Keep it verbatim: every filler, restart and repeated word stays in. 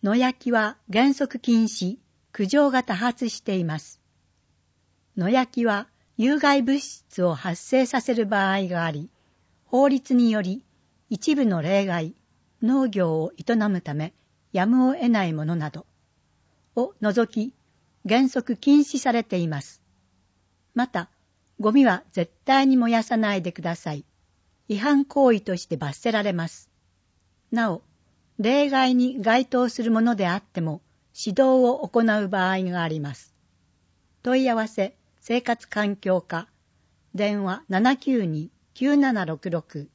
野焼きは原則禁止、苦情が多発しています。野焼きは有害物質を発生させる場合があり、法律により一部の例外、農業を営むためやむを得ないものなどを除き原則禁止されています。また、ゴミは絶対に燃やさないでください。違反行為として罰せられます。なお、例外に該当するものであっても指導を行う場合があります。問い合わせ生活環境課電話 ななきゅうに きゅうななろくろく